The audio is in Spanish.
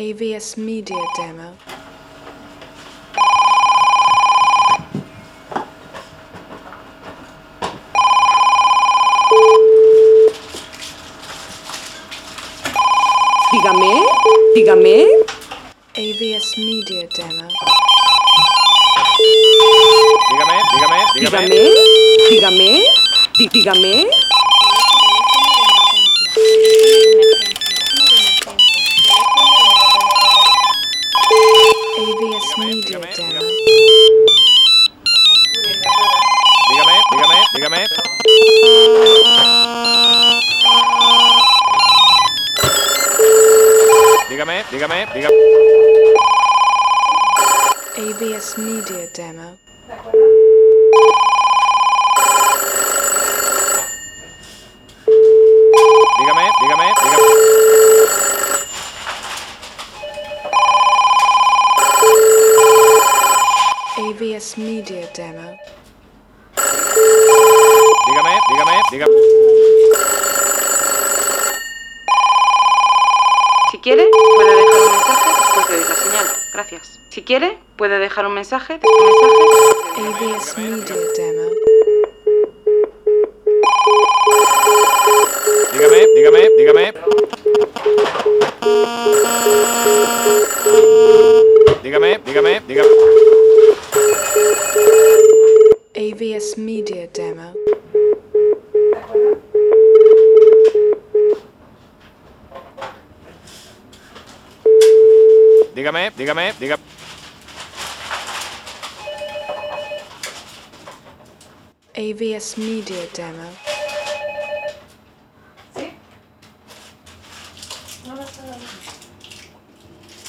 AVS Media Demo. Dígame. AVS Media Demo. Dígame. AVS Media Demo. Dígame. AVS Media Demo. Dígame. AVS Media Demo. Dígame. Si quiere, puede dejar un mensaje después de oír la señal. Gracias. Si quiere, puede dejar un mensaje después de oír la señal. AVS Media Demo. Dígame. AVS Media Demo. Dígame. AVS Media Demo.